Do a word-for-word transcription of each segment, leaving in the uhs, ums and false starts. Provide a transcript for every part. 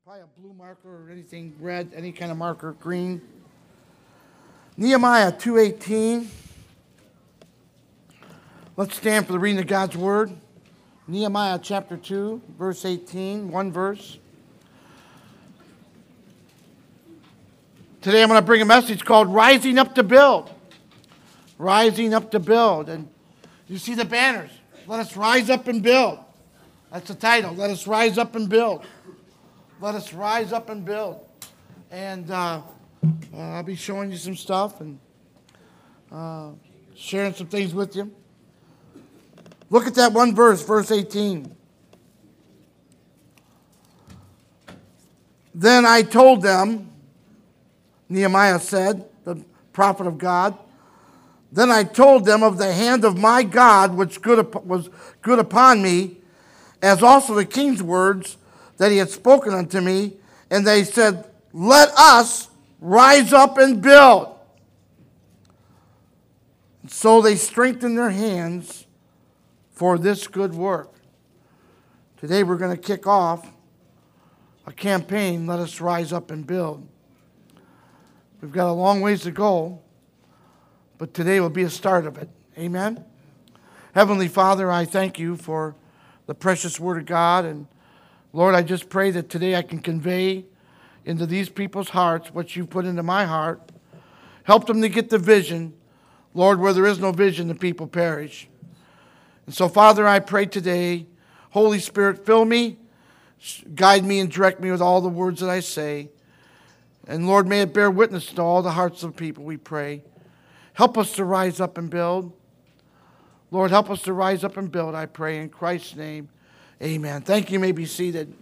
Probably a blue marker or anything red, any kind of marker, green. Nehemiah two eighteen. Let's stand for the reading of God's Word. Nehemiah chapter two, verse eighteen, one verse. Today I'm going to bring a message called Rising Up to Build. Rising Up to Build. And you see the banners. Let us rise up and build. That's the title. Let us rise up and build. Let us rise up and build. And uh, uh, I'll be showing you some stuff and uh, sharing some things with you. Look at that one verse, verse eighteen. Then I told them, Nehemiah said, the prophet of God, then I told them of the hand of my God which good was good upon me, as also the king's words that he had spoken unto me. And they said, let us rise up and build. And so they strengthened their hands for this good work. Today we're going to kick off a campaign, Let Us Rise Up and Build. We've got a long ways to go, but today will be a start of it. Amen? Heavenly Father, I thank you for the precious Word of God. And Lord, I just pray that today I can convey into these people's hearts what you've put into my heart. Help them to get the vision. Lord, where there is no vision, the people perish. And so, Father, I pray today, Holy Spirit, fill me, guide me and direct me with all the words that I say. And Lord, may it bear witness to all the hearts of people, we pray. Help us to rise up and build. Lord, help us to rise up and build, I pray, in Christ's name. Amen. Thank you. You may be seated.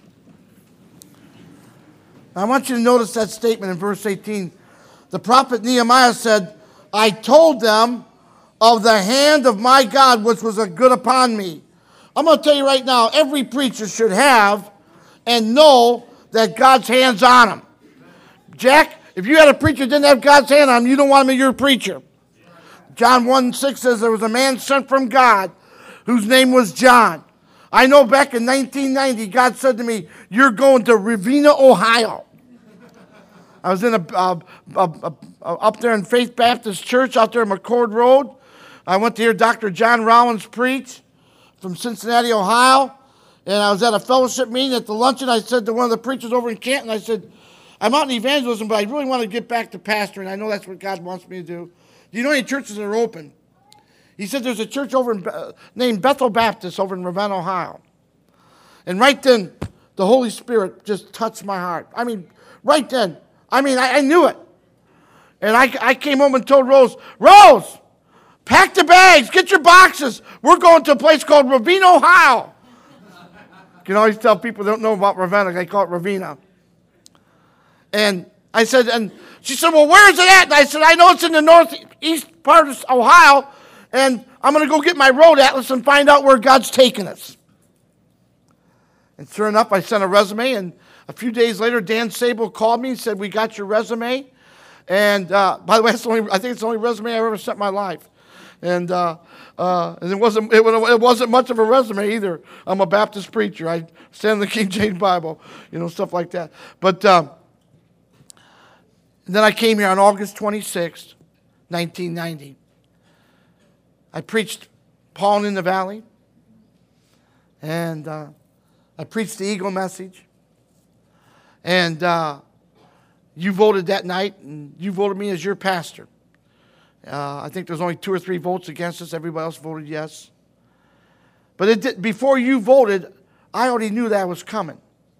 Now, I want you to notice that statement in verse eighteen. The prophet Nehemiah said, I told them of the hand of my God which was a good upon me. I'm going to tell you right now, every preacher should have and know that God's hand's on him. Jack, if you had a preacher that didn't have God's hand on him, you don't want him to be your preacher. John one six says there was a man sent from God whose name was John. I know back in nineteen ninety, God said to me, you're going to Ravenna, Ohio. I was in a, uh, uh, uh, up there in Faith Baptist Church out there in McCord Road. I went to hear Doctor John Rollins preach from Cincinnati, Ohio. And I was at a fellowship meeting at the luncheon. I said to one of the preachers over in Canton, I said, I'm out in evangelism, but I really want to get back to pastoring. I know that's what God wants me to do. Do you know any churches that are open? He said there's a church over in, uh, named Bethel Baptist over in Ravenna, Ohio. And right then, the Holy Spirit just touched my heart. I mean, right then. I mean, I, I knew it. And I, I came home and told Rose, Rose, pack the bags, get your boxes. We're going to a place called Ravenna, Ohio. You can always tell people don't know about Ravenna. They call it Ravenna. And I said, and she said, well, where is it at? And I said, I know it's in the northeast part of Ohio. And I'm going to go get my road atlas and find out where God's taking us. And sure enough, I sent a resume. And a few days later, Dan Sable called me and said, we got your resume. And uh, by the way, it's only, I think it's the only resume I've ever sent in my life. And, uh, uh, and it wasn't it, it wasn't much of a resume either. I'm a Baptist preacher. I stand in the King James Bible, you know, stuff like that. But um, then I came here on August twenty-sixth, nineteen ninety. I preached Paul in the Valley, and uh, I preached the Eagle message, and uh, you voted that night, and you voted me as your pastor. Uh, I think there's only two or three votes against us. Everybody else voted yes. But it did, before you voted, I already knew that was coming.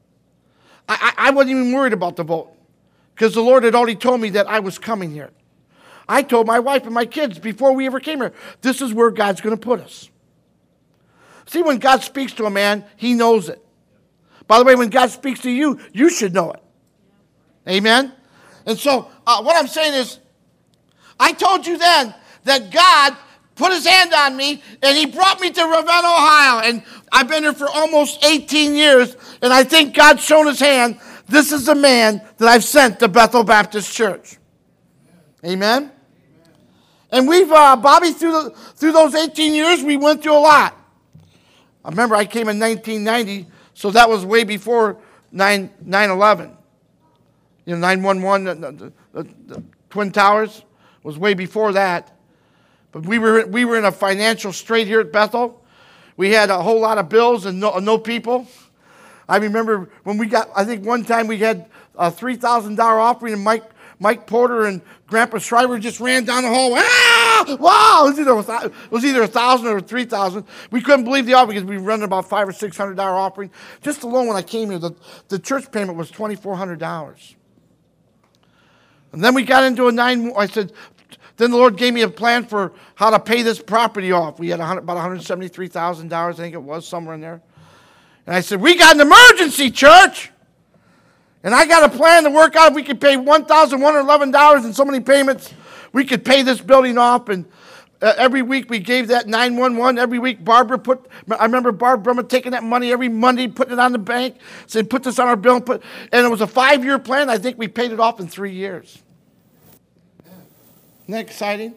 I, I, I wasn't even worried about the vote, because the Lord had already told me that I was coming here. I told my wife and my kids before we ever came here, this is where God's going to put us. See, when God speaks to a man, he knows it. By the way, when God speaks to you, you should know it. Amen? And so uh, what I'm saying is, I told you then that God put his hand on me and he brought me to Ravenna, Ohio. And I've been here for almost eighteen years, and I think God's shown his hand. This is the man that I've sent to Bethel Baptist Church. Amen? And we've, uh, Bobby, through, the, through those eighteen years, we went through a lot. I remember I came in nineteen ninety, so that was way before nine eleven. You know, nine one one, the, the, the, the Twin Towers was way before that. But we were, we were in a financial strait here at Bethel. We had a whole lot of bills and no, no people. I remember when we got, I think one time we had a three thousand dollars offering, and Mike Mike Porter and Grandpa Schreiber just ran down the hall. Ah! Wow! It was either, it was either one thousand or three thousand. We couldn't believe the offering because we were running about five or six hundred dollars offering. Just alone when I came here, the, the church payment was twenty-four hundred dollars. And then we got into a nine, I said, then the Lord gave me a plan for how to pay this property off. We had about one hundred seventy-three thousand dollars, I think it was, somewhere in there. And I said, we got an emergency, church. And I got a plan to work out. If we could pay one thousand one hundred eleven dollars in so many payments, we could pay this building off. And uh, every week we gave that nine one one. Every week Barbara put, I remember Barbara Brumman taking that money every Monday, putting it on the bank, said, put this on our bill. And, put, and it was a five-year plan. I think we paid it off in three years. Isn't that exciting?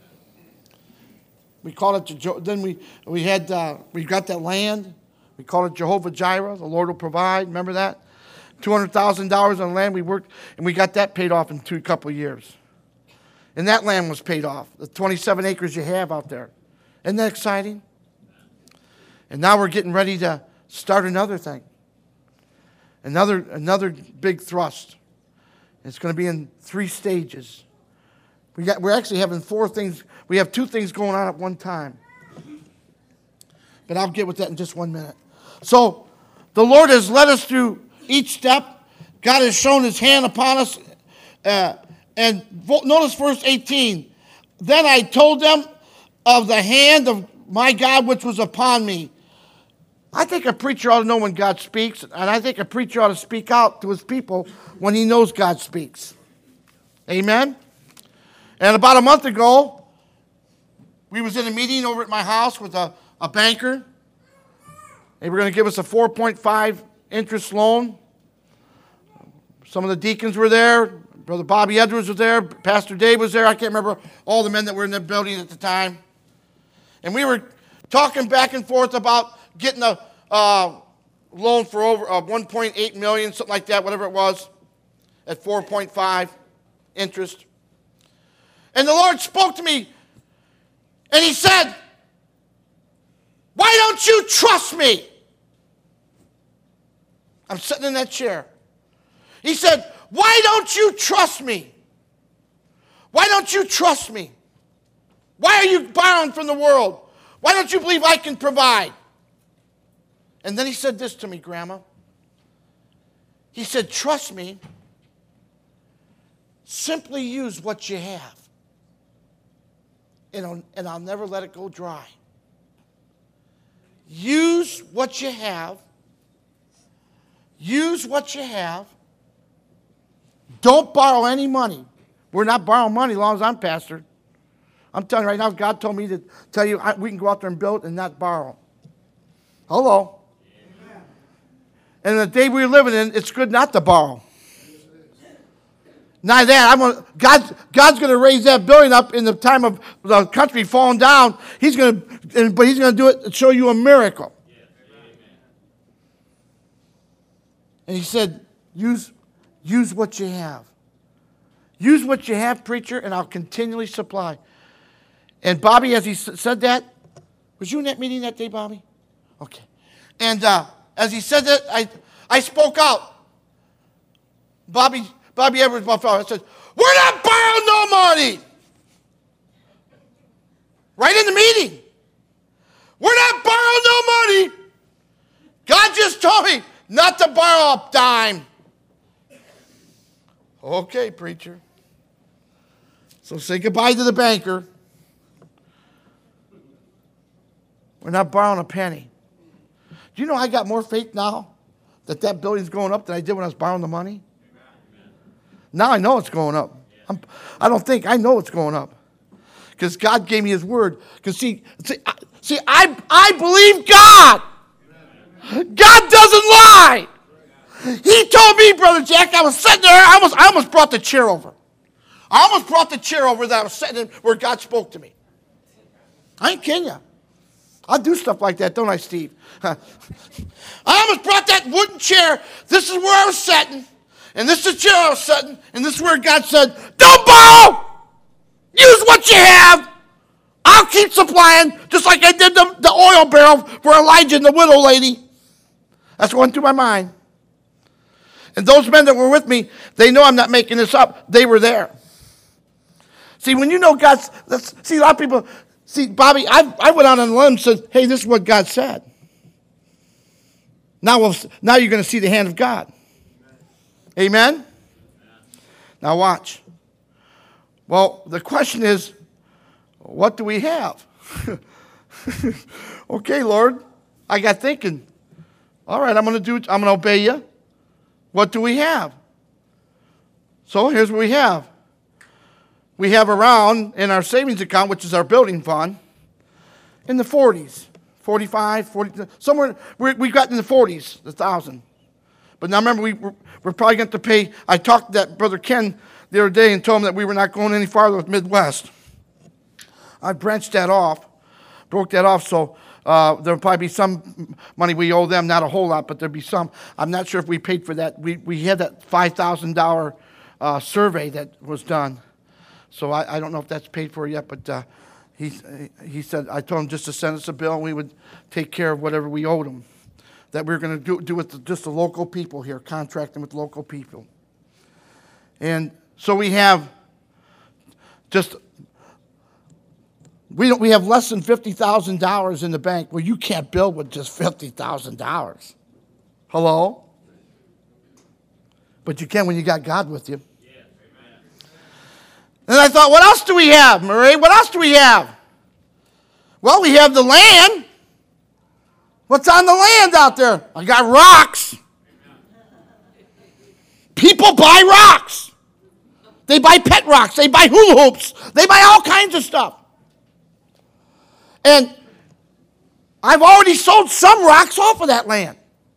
We called it, then we, we had, uh, we got that land. We called it Jehovah Jireh. The Lord will provide. Remember that? two hundred thousand dollars on land we worked, and we got that paid off in two couple of years. And that land was paid off, the twenty-seven acres you have out there. Isn't that exciting? And now we're getting ready to start another thing. Another, another big thrust. It's going to be in three stages. We got, we're actually having four things. We have two things going on at one time. But I'll get with that in just one minute. So the Lord has led us through each step. God has shown his hand upon us. Uh, and notice verse eighteen. Then I told them of the hand of my God which was upon me. I think a preacher ought to know when God speaks. And I think a preacher ought to speak out to his people when he knows God speaks. Amen? And about a month ago, we was in a meeting over at my house with a, a banker. They were going to give us a four point five interest loan. Some of the deacons were there. Brother Bobby Edwards was there. Pastor Dave was there. I can't remember all the men that were in the building at the time. And we were talking back and forth about getting a uh, loan for over uh, one point eight million dollars, something like that, whatever it was, at four point five interest. And the Lord spoke to me, and he said, why don't you trust me? I'm sitting in that chair. He said, why don't you trust me? Why don't you trust me? Why are you borrowing from the world? Why don't you believe I can provide? And then he said this to me, Grandma. He said, trust me. Simply use what you have. And I'll, and I'll never let it go dry. Use what you have. Use what you have. Don't borrow any money. We're not borrowing money as long as I'm pastor. I'm telling you right now, God told me to tell you I, we can go out there and build and not borrow. Hello. Amen. And the day we're living in, it's good not to borrow. Not that. I'm gonna, God, God's going to raise that building up in the time of the country falling down. He's going to, but he's going to do it to show you a miracle. And he said, use, use what you have. Use what you have, preacher, and I'll continually supply. And Bobby, as he said that, was you in that meeting that day, Bobby? Okay. And uh, as he said that, I, I spoke out. Bobby... Bobby Edwards, my father, said, we're not borrowing no money. Right in the meeting. We're not borrowing no money. God just told me not to borrow a dime. Okay, preacher. So say goodbye to the banker. We're not borrowing a penny. Do you know I got more faith now that that building's going up than I did when I was borrowing the money? Now I know it's going up. I'm, I don't think, I know it's going up. Because God gave me his word. Because see, see, I, see I, I believe God. God doesn't lie. He told me, Brother Jack, I was sitting there, I almost, I almost brought the chair over. I almost brought the chair over that I was sitting in where God spoke to me. I ain't kidding you. I do stuff like that, don't I, Steve? I almost brought that wooden chair. This is where I was sitting, and this is the chair I was sitting, and this is where God said, don't borrow! Use what you have! I'll keep supplying, just like I did the, the oil barrel for Elijah and the widow lady. That's going through my mind. And those men that were with me, they know I'm not making this up. They were there. See, when you know God's, that's, see, a lot of people, see, Bobby, I, I went out on a limb and said, hey, this is what God said. Now, we'll, now you're going to see the hand of God. Amen? Amen? Now watch. Well, the question is, what do we have? Okay, Lord, I got thinking. All right, I'm going to do. I'm going to obey you. What do we have? So here's what we have. We have around in our savings account, which is our building fund, in the forties, forty-five, forty, somewhere. We're, we got in the forties, the thousand. But now remember, we, we're, we're probably going to pay. I talked to that brother Ken the other day and told him that we were not going any farther with Midwest. I branched that off, broke that off, so uh, there'll probably be some money we owe them, not a whole lot, but there'll be some. I'm not sure if we paid for that. We we had that five thousand dollars uh, survey that was done, so I, I don't know if that's paid for yet, but uh, he, he said, I told him just to send us a bill and we would take care of whatever we owed him, that we were going to do, do with the, just the local people here, contracting with local people. And so we have just... We don't, we have less than fifty thousand dollars in the bank. Well, you can't build with just fifty thousand dollars. Hello? But you can when you got God with you. Yeah, amen. And I thought, what else do we have, Marie? What else do we have? Well, we have the land. What's on the land out there? I got rocks. People buy rocks. They buy pet rocks. They buy hula hoops. They buy all kinds of stuff. And I've already sold some rocks off of that land.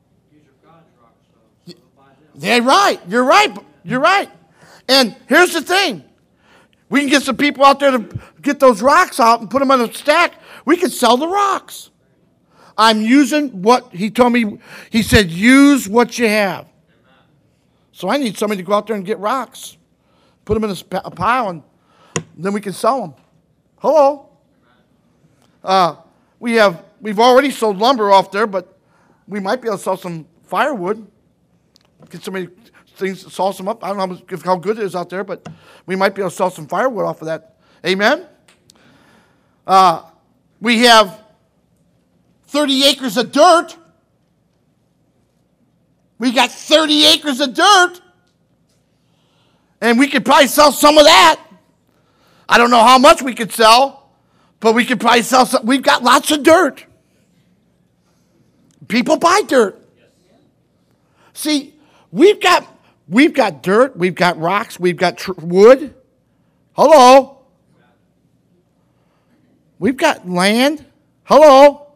They're right. You're right. You're right. And here's the thing. We can get some people out there to get those rocks out and put them on a stack. We can sell the rocks. I'm using what he told me. He said, use what you have. So I need somebody to go out there and get rocks. Put them in a pile, and then we can sell them. Hello? Uh, we have, we've already sold lumber off there, but we might be able to sell some firewood. Get somebody things, saw some up. I don't know how good it is out there, but we might be able to sell some firewood off of that. Amen? Uh, we have thirty acres of dirt. We got thirty acres of dirt. And we could probably sell some of that. I don't know how much we could sell. But we could probably sell some. We've got lots of dirt. People buy dirt. See, we've got we've got dirt, we've got rocks, we've got tr- wood. Hello. We've got land. Hello.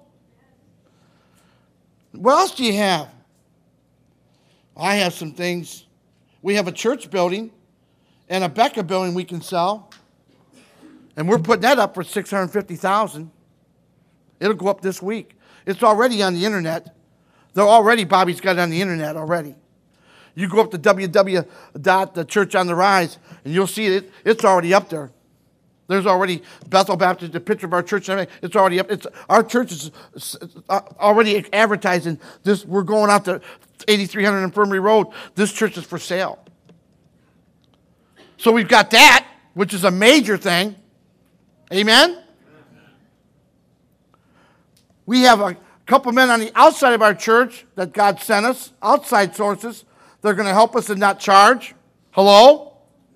What else do you have? I have some things. We have a church building and a Becca building we can sell. And we're putting that up for six hundred fifty thousand dollars. It'll go up this week. It's already on the internet. They're already, Bobby's got it on the internet already. You go up to w w w dot the church on the rise, and you'll see it. It's already up there. There's already Bethel Baptist, a picture of our church and everything. It's already up. It's our church is already advertising this. We're going out to eighty-three hundred Infirmary Road. This church is for sale. So we've got that, which is a major thing. Amen? We have a couple men on the outside of our church that God sent us, outside sources. They're going to help us and not charge. Hello?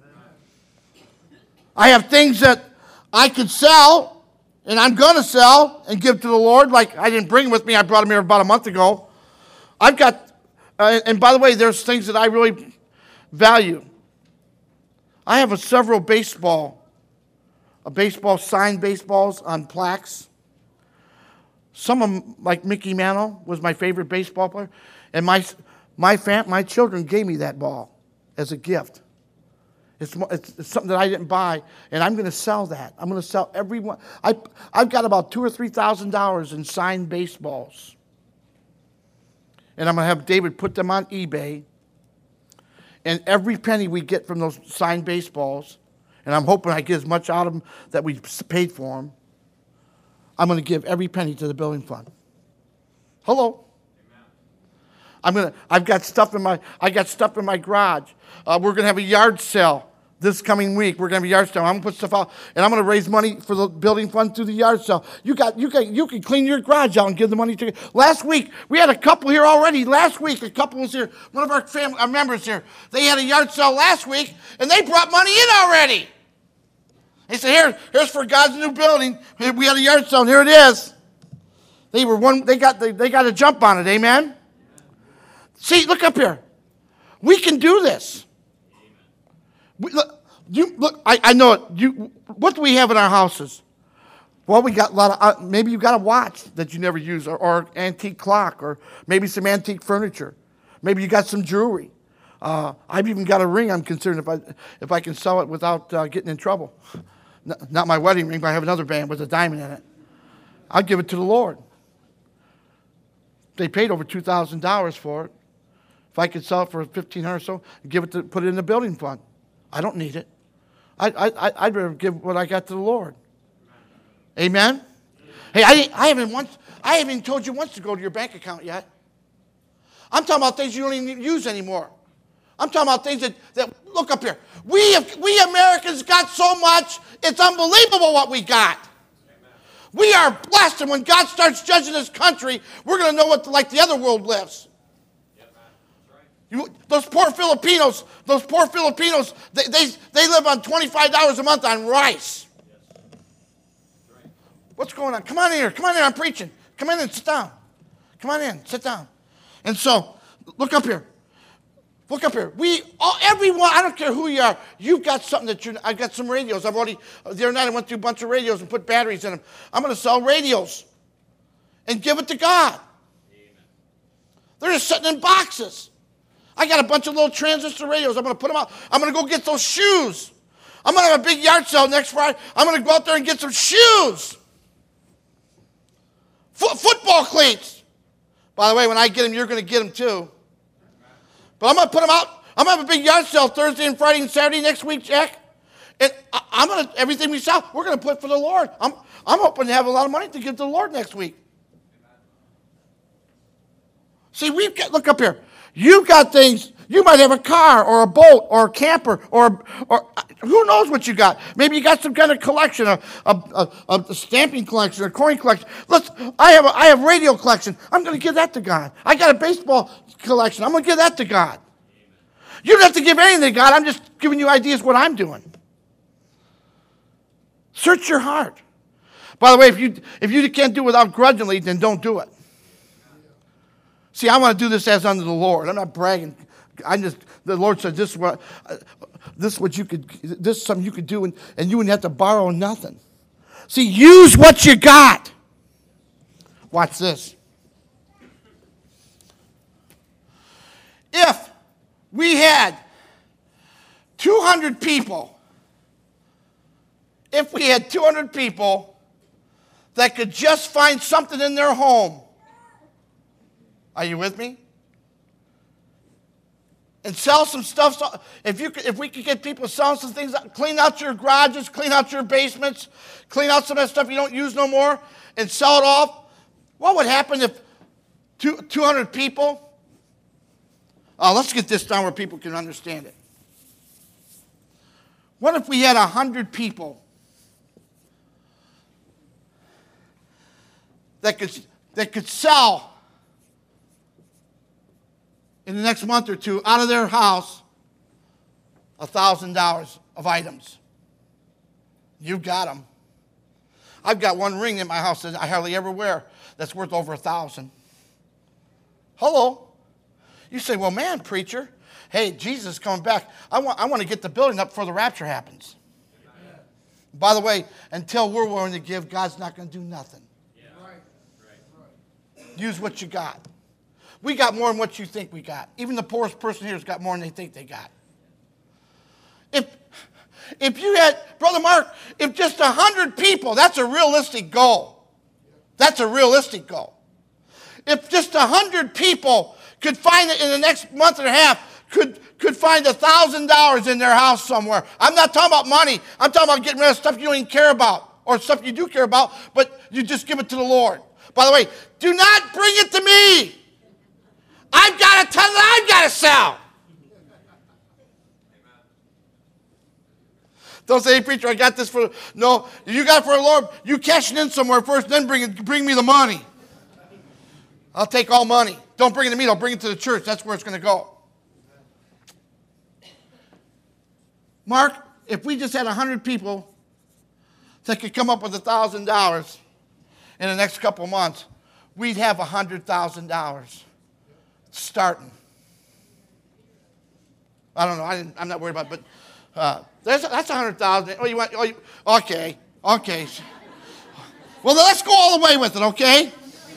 I have things that I could sell, and I'm going to sell and give to the Lord. Like I didn't bring them with me. I brought them here about a month ago. I've got, uh, and by the way, there's things that I really value. I have a several baseball, a baseball, signed baseballs on plaques. Some of them, like Mickey Mantle, was my favorite baseball player. And my my fam, my children gave me that ball as a gift. It's, it's, it's something that I didn't buy, and I'm going to sell that. I'm going to sell every one. I, I've got about two or three thousand dollars in signed baseballs, and I'm going to have David put them on eBay. And every penny we get from those signed baseballs, and I'm hoping I get as much out of them that we paid for them, I'm going to give every penny to the building fund. Hello. Amen. I'm gonna. I've got stuff in my. I got stuff in my garage. Uh, we're going to have a yard sale this coming week. We're going to have a yard sale. I'm going to put stuff out, and I'm going to raise money for the building fund through the yard sale. You got. You can. You can clean your garage out and give the money to. Last week we had a couple here already. Last week a couple was here. One of our family our members here. They had a yard sale last week, and they brought money in already. They said, "Here, here's for God's new building. We had a yard sale, and here it is." They were one. They got. They, they got a jump on it. Amen. See, look up here. We can do this. We, look, you look. I, I know it. You. What do we have in our houses? Well, we got a lot of. Uh, maybe you got a watch that you never use, or, or antique clock, or maybe some antique furniture. Maybe you got some jewelry. Uh, I've even got a ring. I'm concerned if I if I can sell it without uh, getting in trouble. Not my wedding ring, but I have another band with a diamond in it. I'll give it to the Lord. They paid over two thousand dollars for it. If I could sell it for fifteen hundred dollars or so, give it to put it in the building fund. I don't need it. I, I, I'd rather give what I got to the Lord. Amen? Hey, I, I haven't once, I haven't even told you once to go to your bank account yet. I'm talking about things you don't even use anymore. I'm talking about things that, that look up here. We, have, we Americans got so much, it's unbelievable what we got. We are blessed, and when God starts judging this country, we're going to know what like the other world lives. You, those poor Filipinos, those poor Filipinos, they, they, they live on twenty-five dollars a month on rice. What's going on? Come on in here. Come on in. I'm preaching. Come in and sit down. Come on in. Sit down. And so, look up here. Look up here. We, all, everyone, I don't care who you are, you've got something that you, I've got some radios. I've already, the other night I went through a bunch of radios and put batteries in them. I'm going to sell radios and give it to God. Amen. They're just sitting in boxes. I got a bunch of little transistor radios. I'm going to put them out. I'm going to go get those shoes. I'm going to have a big yard sale next Friday. I'm going to go out there and get some shoes. Fo- football cleats. By the way, when I get them, you're going to get them too. But I'm going to put them out. I'm going to have a big yard sale Thursday and Friday and Saturday next week, Jack. And I, I'm going to, everything we sell, we're going to put for the Lord. I'm, I'm hoping to have a lot of money to give to the Lord next week. See, we've got, look up here. You've got things, you might have a car or a boat or a camper or, or who knows what you got. Maybe you got some kind of collection, a, a, a, a stamping collection, a coin collection. Let's, I have a, I have radio collection. I'm going to give that to God. I got a baseball collection. I'm going to give that to God. You don't have to give anything to God. I'm just giving you ideas what I'm doing. Search your heart. By the way, if you, if you can't do it without grudgingly, then don't do it. See, I want to do this as unto the Lord. I'm not bragging. I just the Lord said this is what uh, this is what you could this is something you could do and, and you wouldn't have to borrow nothing. See, use what you got. Watch this. If we had two hundred people, if we had two hundred people that could just find something in their home. Are you with me? And sell some stuff. So if you could, if we could get people selling some things, clean out your garages, clean out your basements, clean out some of that stuff you don't use no more, and sell it off. What would happen if two, 200 people? Uh, let's get this down where people can understand it. What if we had one hundred people that could that could sell in the next month or two, out of their house, one thousand dollars of items? You've got them. I've got one ring in my house that I hardly ever wear that's worth over one thousand dollars. Hello. You say, well, man, preacher, hey, Jesus is coming back. I want, I want to get the building up before the rapture happens. Amen. By the way, until we're willing to give, God's not going to do nothing. Yeah. Right. Right. Use what you got. We got more than what you think we got. Even the poorest person here has got more than they think they got. If if you had, Brother Mark, if just a hundred people, that's a realistic goal. That's a realistic goal. If just a hundred people could find it in the next month and a half, could, could find a thousand dollars in their house somewhere. I'm not talking about money. I'm talking about getting rid of stuff you don't even care about, or stuff you do care about, but you just give it to the Lord. By the way, do not bring it to me. I've got a ton that I've got to sell. Don't say, hey, preacher, I got this for, no, you got it for the Lord. You cash it in somewhere first, then bring it, bring me the money. I'll take all money. Don't bring it to me, I'll bring it to the church. That's where it's going to go. Mark, if we just had a hundred people that could come up with a thousand dollars in the next couple of months, we'd have a hundred thousand dollars starting. I don't know. I didn't, I'm not worried about it, but uh, that's that's a hundred thousand. Oh, you want? Oh, you, okay, okay. Well, then let's go all the way with it, okay?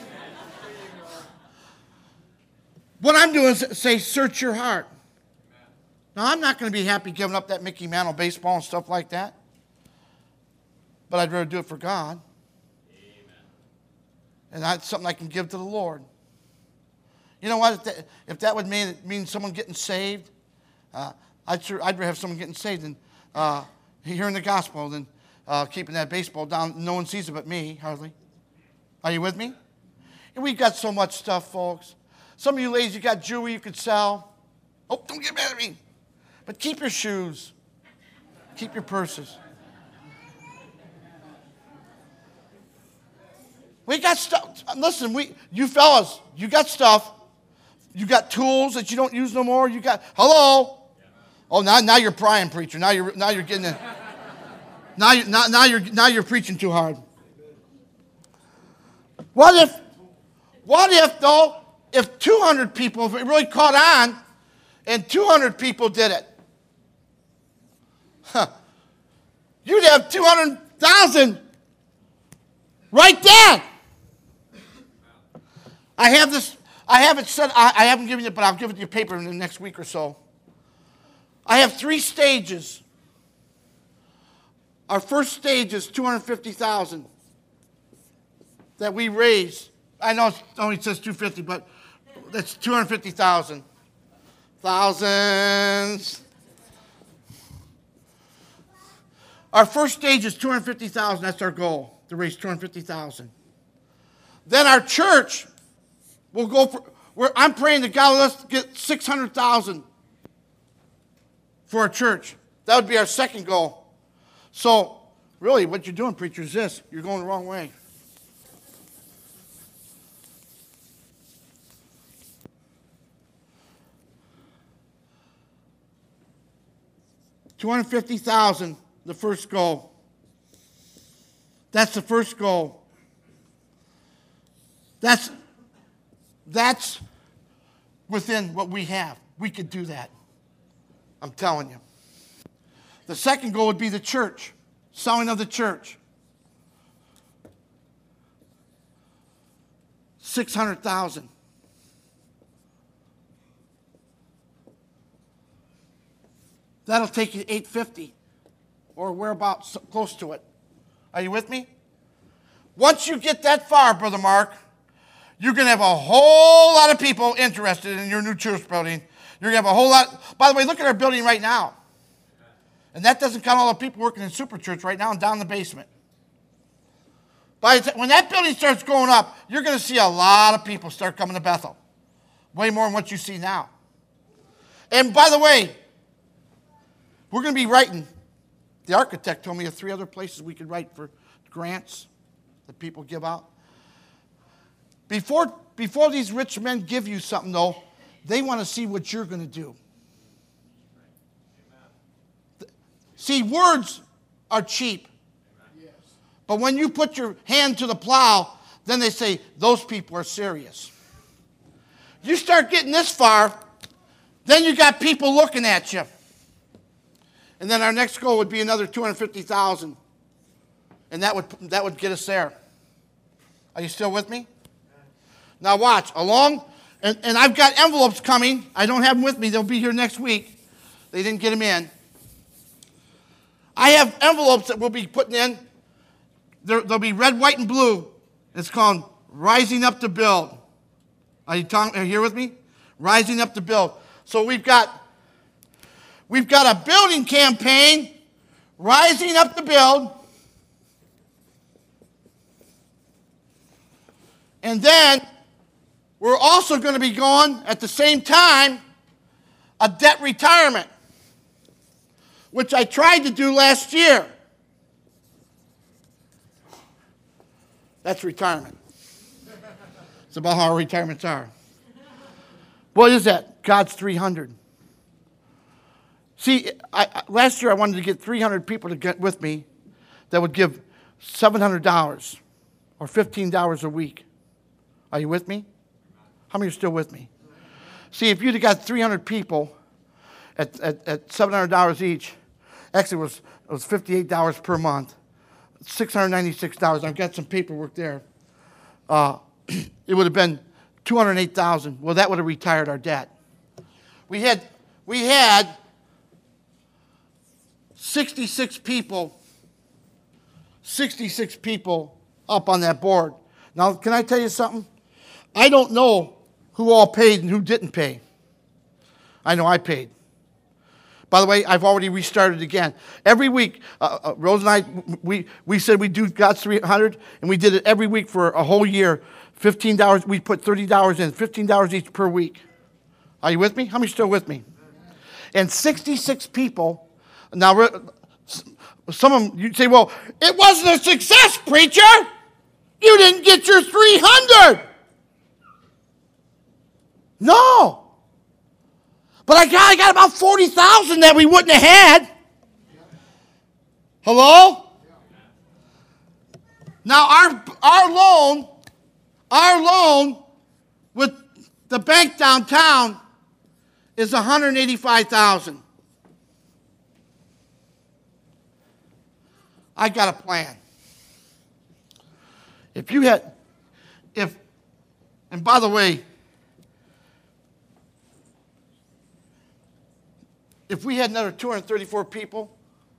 What I'm doing is say, search your heart. Now, I'm not going to be happy giving up that Mickey Mantle baseball and stuff like that, but I'd rather do it for God. Amen. And that's something I can give to the Lord. You know what? If that, if that would mean, mean someone getting saved, uh, I'd, sure, I'd rather have someone getting saved than uh, hearing the gospel than uh, keeping that baseball down. No one sees it but me, hardly. Are you with me? And we've got so much stuff, folks. Some of you ladies, you got jewelry you could sell. Oh, don't get mad at me. But keep your shoes. Keep your purses. We got stuff. Listen, we, you fellas, you got stuff. You got tools that you don't use no more. You got, hello. Oh, now, now you're prying, preacher. Now you're, now you're getting it. Now, you, now, now you're, now you're preaching too hard. What if, what if though, if two hundred people, if it really caught on, and two hundred people did it? Huh. You'd have two hundred thousand right there. I have this, I have it set, I, I haven't given it, but I'll give it to your paper in the next week or so. I have three stages. Our first stage is two hundred fifty thousand that we raise. I know it only says two hundred fifty, but that's two hundred fifty thousand. Thousands. Our first stage is two hundred fifty thousand. That's our goal, to raise two hundred fifty thousand. Then our church will go for, where I'm praying to God, let's get six hundred thousand for our church. That would be our second goal. So, really, what you're doing, preacher, is this. You're going the wrong way. two hundred fifty thousand, the first goal. That's the first goal. That's, that's within what we have. We could do that. I'm telling you. The second goal would be the church, sowing of the church. six hundred thousand. That'll take you eight hundred fifty or whereabouts close to it. Are you with me? Once you get that far, Brother Mark, you're going to have a whole lot of people interested in your new church building. You're going to have a whole lot. By the way, look at our building right now. And that doesn't count all the people working in Super Church right now and down in the basement. By the time, when that building starts going up, you're going to see a lot of people start coming to Bethel. Way more than what you see now. And by the way, we're going to be writing. The architect told me of three other places we could write for grants that people give out. Before, before these rich men give you something, though, they want to see what you're going to do. See, words are cheap. But when you put your hand to the plow, then they say, those people are serious. You start getting this far, then you got people looking at you. And then our next goal would be another two hundred fifty thousand. And that would, that would get us there. Are you still with me? Now watch, along, and, and I've got envelopes coming. I don't have them with me. They'll be here next week. They didn't get them in. I have envelopes that we'll be putting in. There, they'll be red, white, and blue. It's called Rising Up to Build. Are you, talking, are you here with me? Rising Up to Build. So we've got, we've got a building campaign, Rising Up to Build. And then we're also going to be going, at the same time, a debt retirement, which I tried to do last year. That's retirement. It's about how our retirements are. What is that? God's three hundred. See, I, I, last year I wanted to get three hundred people to get with me that would give seven hundred dollars or fifteen dollars a week. Are you with me? How many are still with me? See, if you'd have got three hundred people at, at, at seven hundred dollars each, actually it was, it was fifty-eight dollars per month, six hundred ninety-six dollars. I've got some paperwork there. Uh, it would have been two hundred eight thousand dollars. Well, that would have retired our debt. We had, we had sixty-six people, sixty-six people up on that board. Now, can I tell you something? I don't know who all paid and who didn't pay. I know I paid. By the way, I've already restarted again. Every week, uh, uh, Rose and I, we, we said we'd do God's three hundred, and we did it every week for a whole year. fifteen dollars, we put thirty dollars in, fifteen dollars each per week. Are you with me? How many still with me? And sixty-six people, now some of them, you'd say, well, it wasn't a success, preacher. You didn't get your three hundred. No. But I got, I got about forty thousand that we wouldn't have had. Hello? Now our, our loan, our loan with the bank downtown is one hundred eighty-five thousand dollars. I got a plan. If you had, if, and by the way, if we had another two hundred thirty-four people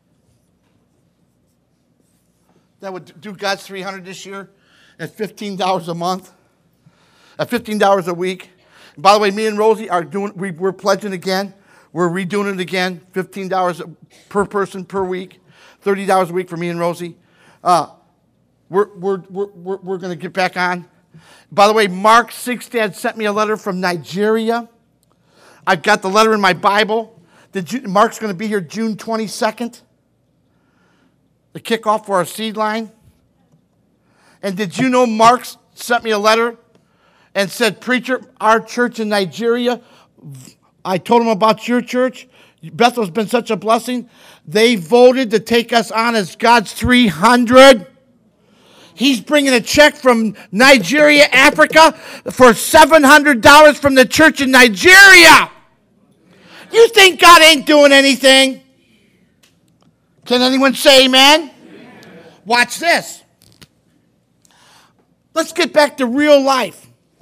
that would do God's three hundred this year at fifteen dollars a month, at fifteen dollars a week. And by the way, me and Rosie are doing, we, we're pledging again. We're redoing it again, fifteen dollars per person per week, thirty dollars a week for me and Rosie. Uh, we're we're, we're, we're, we're going to get back on. By the way, Mark Sigstad sent me a letter from Nigeria. I've got the letter in my Bible. Did Mark's going to be here June twenty-second, the kickoff for our seed line. And did you know Mark sent me a letter and said, preacher, our church in Nigeria, I told him about your church. Bethel's been such a blessing. They voted to take us on as God's three hundred. He's bringing a check from Nigeria, Africa, for seven hundred dollars from the church in Nigeria. You think God ain't doing anything? Can anyone say amen? Amen? Watch this. Let's get back to real life.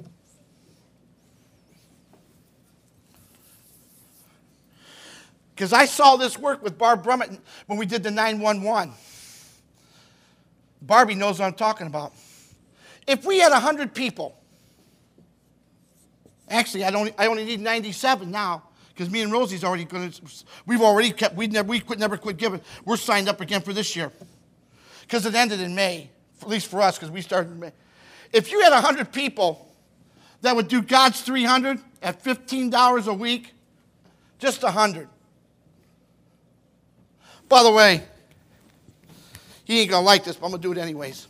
Because I saw this work with Barb Brummett when we did the nine one one. Barbie knows what I'm talking about. If we had one hundred people, actually I only, I only need ninety-seven now, because me and Rosie's already going to, we've already kept, we never, we could never quit giving. We're signed up again for this year. Because it ended in May, at least for us, because we started in May. If you had one hundred people that would do God's three hundred at fifteen dollars a week, just one hundred. By the way, he ain't going to like this, but I'm going to do it anyways.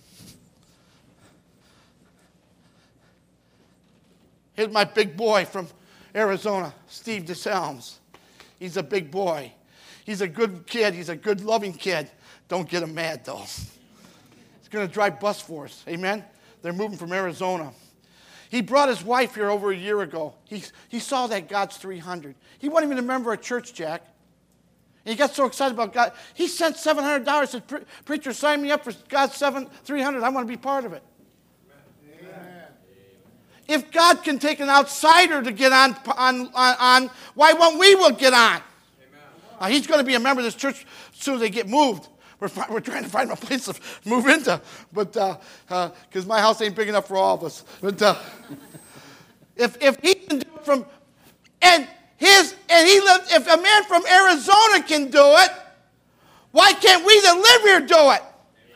Here's my big boy from Arizona, Steve DeSalms. He's a big boy. He's a good kid. He's a good, loving kid. Don't get him mad, though. He's going to drive bus for us. Amen? They're moving from Arizona. He brought his wife here over a year ago. He, he saw that God's three hundred. He wasn't even a member of church, Jack. And he got so excited about God. He sent seven hundred dollars. Said, preacher, sign me up for God's three hundred. I want to be part of it. Amen. If God can take an outsider to get on, on, on, on why won't we will get on? Amen. Uh, he's going to be a member of this church as soon as they get moved. We're, we're trying to find a place to move into, but because uh, uh, my house ain't big enough for all of us. But uh, if if he can do it from, and his and he lived, if a man from Arizona can do it, why can't we that live here do it?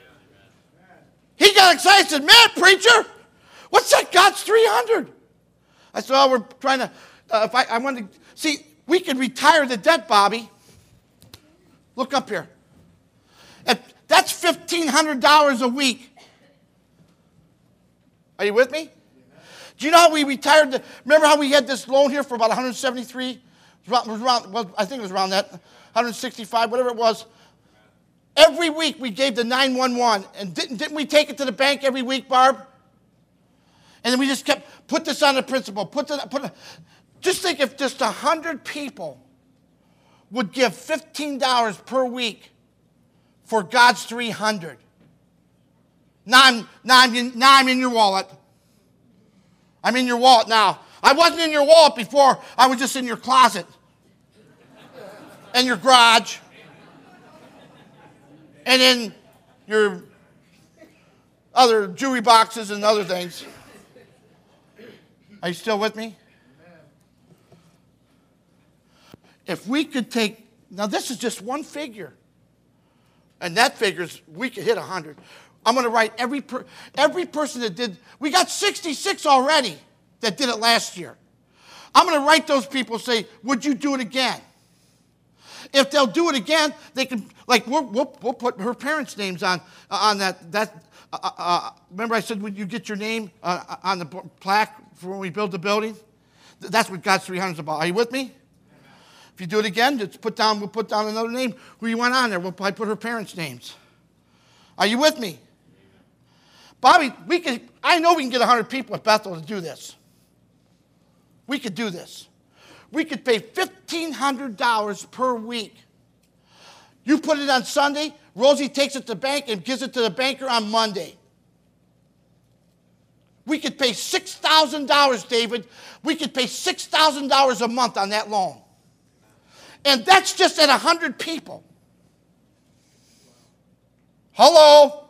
He got excited. Said, "Man, preacher, what's that? God's three hundred." I said, "Oh, we're trying to. Uh, if I, I wanted to see, we could retire the debt, Bobby. Look up here." And that's fifteen hundred dollars a week. Are you with me? Do you know how we retired? The, remember how we had this loan here for about one hundred seventy-three? It was around, well, I think it was around that, one hundred sixty-five, whatever it was. Every week we gave the nine one one. And didn't, didn't we take it to the bank every week, Barb? And then we just kept, put this on the principal. Put the, put the, just think if just one hundred people would give fifteen dollars per week for God's three hundred. Now I'm, now, I'm in, now I'm in your wallet. I'm in your wallet now. I wasn't in your wallet before. I was just in your closet and your garage and in your other jewelry boxes and other things. Are you still with me? If we could take, now this is just one figure. And that figures we could hit one hundred. I'm going to write every per, every person that did. We got sixty-six already that did it last year. I'm going to write those people and say, would you do it again? If they'll do it again, they can, like, we'll, we'll, we'll put her parents' names on, uh, on that. that uh, uh, remember I said, would you get your name uh, on the plaque for when we build the building? That's what God's three hundred is about. Are you with me? If you do it again, just put down, we'll put down another name. Who you want on there, we'll probably put her parents' names. Are you with me? Bobby, we could, I know we can get one hundred people at Bethel to do this. We could do this. We could pay fifteen hundred dollars per week. You put it on Sunday, Rosie takes it to the bank and gives it to the banker on Monday. We could pay six thousand dollars, David. We could pay six thousand dollars a month on that loan. And that's just at one hundred people. Hello?